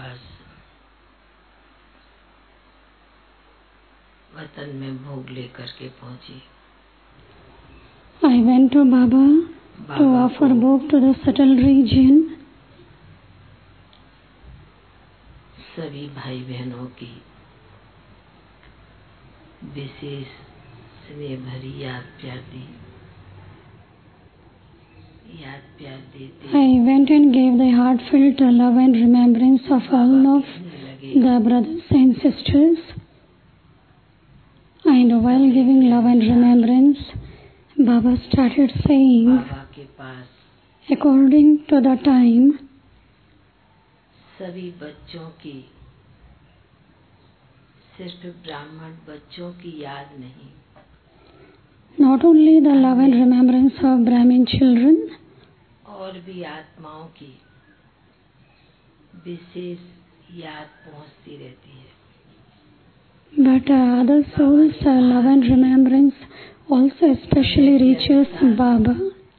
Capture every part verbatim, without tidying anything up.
पास वतन में भोग लेकर के पहुंची। I went to Baba to offer bhog to the settled region. सभी भाई बहनों की विशेष स्नेह भरी याद प्यार दी याद प्यार देते I went and gave the heartfelt love and remembrance of all of the brothers and sisters. And while giving love and remembrance, Baba started saying, बाबा के पास according to the time, सभी बच्चों की, सिर्फ ब्राह्मण बच्चों की याद नहीं, not only the love and remembrance of Brahmin children, और भी आत्माओं की विशेष याद पहुंचती रहती है। but uh, other souls' uh, love and remembrance also especially reaches Baba.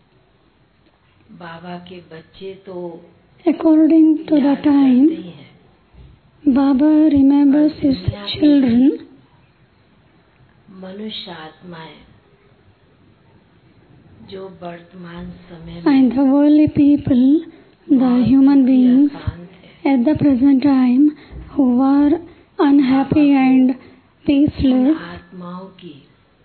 बाबा के बच्चे तो According to the time, Baba remembers his children. मनुष्य आत्माएं जो वर्तमान समय में And the worldly people, the human beings at the present time who are unhappy and peaceless, आत्माओं की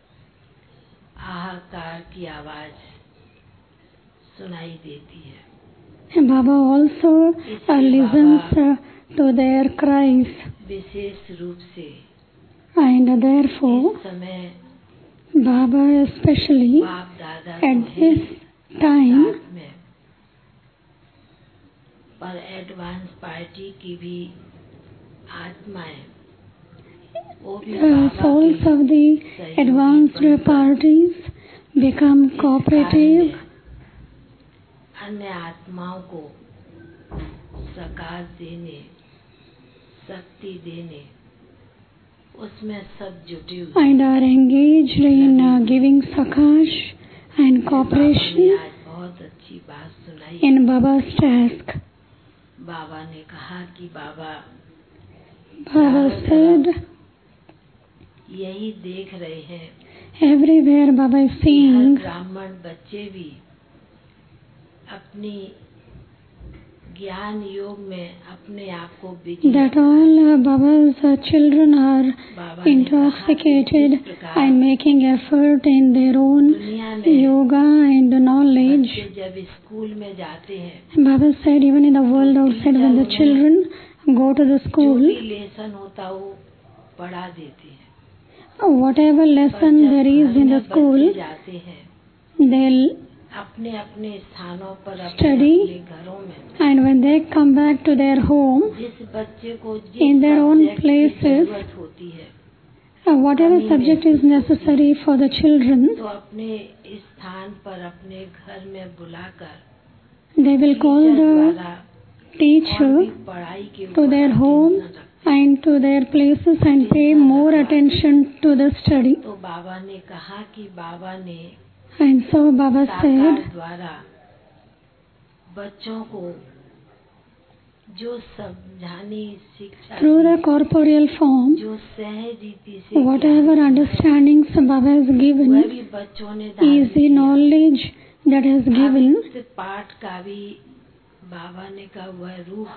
हाहाकार की आवाज सुनाई देती है। Baba also uh, listens uh, to their cries, विशेष रूप से and therefore इस समय Baba especially बाप दादा at this time साथ में पर एडवांस पार्टी की भी आत्माएं वो भी the souls of the advanced parties become cooperative. अन्य आत्माओं को सकाश देने, शक्ति देने, उसमें सब जुटे हुए and are engaged in uh, giving sakash and cooperation आज बहुत अच्छी बात सुनाई। in Baba's task. बाबा ने कहा कि बाबा Baba said, यही देख रहे हैं, everywhere Baba is her seeing ब्राह्मण बच्चे भी अपनी ज्ञान योग में अपने आप को busy that all uh, Baba's uh, children are intoxicated and making effort in their own yoga and knowledge. बच्चे जब स्कूल में जाते हैं, Baba said even in the world outside when the children go to the जो school, भी lesson होता वो पढ़ा देते हैं। whatever lesson there is in the school, बच्चे जाते हैं they'll अपने अपने स्थानों पर, अपने study, अपने घरों में, and when they come back to their home, जिस बच्चे को जिस in their own subject की places, जरूरत होती है, uh, whatever subject is necessary for the children, तो अपने स्थान पर अपने घर में बुलाकर they will call teacher the द्वारा और teacher भी पढ़ाई के to ऊपर their home attention रखते हैं। and to their places and pay more attention to the study. तो बाबा ने कहा कि बाबा ने And so Baba साकार said, द्वारा बच्चों को जो समझाने शिक्षा through the the, corporeal form, जो सहज रीति से whatever ज्ञान understandings Baba has वह given, भी बच्चों ने धारण easy किया। knowledge that has given, अब इस पाठ का भी बाबा ने कहा वह रूप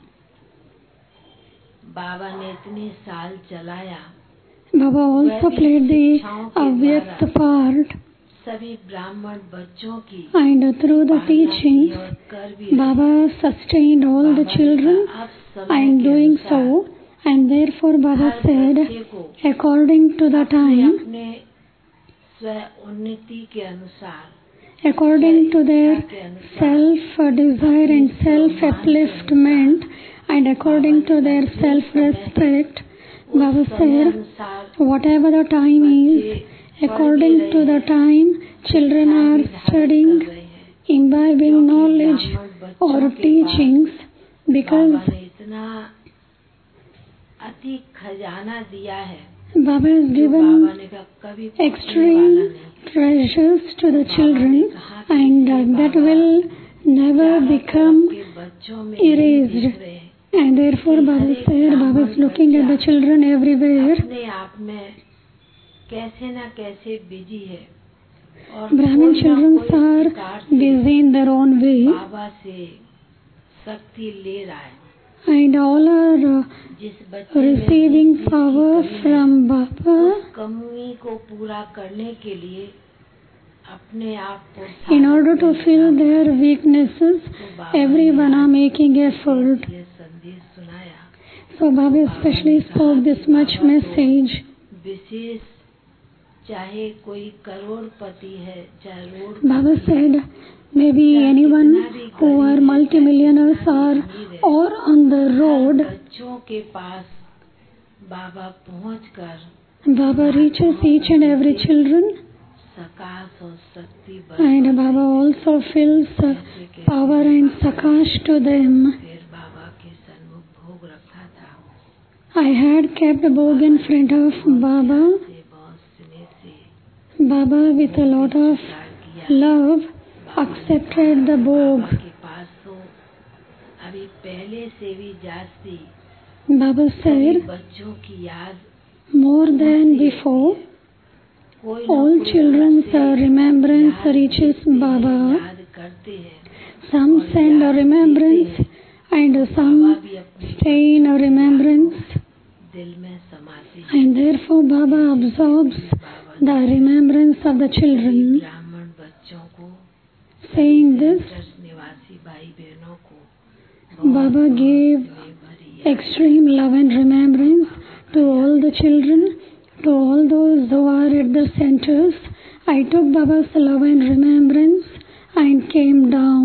बाबा ने इतने साल चलाया, Baba also played the avyakt part, सभी ब्राह्मण बच्चों की and through the teachings, और कर भी Baba sustained all the children and doing so, and therefore Baba said, according to the time, अपने स्व उन्नति के अनुसार, according to their self-desire and self-upliftment, and according to their self-respect, Baba said, whatever the time is, according to the time, children are studying, imbibing knowledge or teachings, because बाबा ने इतना अति खजाना दिया है, Baba has बाबा given ने कहा कभी पकड़ने वाला extreme नहीं। treasures to the children, and uh, that will never become के बच्चों में erased. देख रहे हैं And therefore Baba said, Baba is looking at the children everywhere. अपने आप में कैसे न कैसे बिजी है और Brahmin children are busy in their own way. बाबा से शक्ति ले रहा है. And all are uh, receiving power from Baba. कमी को पूरा करने के लिए अपने आप को in order to fill their weaknesses, everyone are making effort. ये संदेश सुनाया. So Baba especially spoke this much message. विशेष चाहे कोई करोड़पति है चाहे road. Baba said, maybe anyone who are multimillionaires are or on the road. बच्चों के पास बाबा पहुंचकर Baba reaches each and every children. सकाश और शक्ति And Baba also fills uh, power and sakash to them. फिर बाबा के सन्मुख भोग रखा था. I had kept a bhog in front of Baba. से बहुत स्नेह से Baba with a lot of love accepted the bhog. के पास तो अभी पहले से भी जास्ती Baba said, बच्चों की याद more than before, all children's uh, remembrance reaches Baba. याद करते हैं. Some send a remembrance and some stay in a remembrance. दिल में समाते हैं. And therefore Baba absorbs the remembrance of the children. ब्राह्मण बच्चों को Saying this, निवासी भाई बहनों को Baba gave extreme love and remembrance to all the children, to all those who are at the centers. I took Baba's love and remembrance and came down.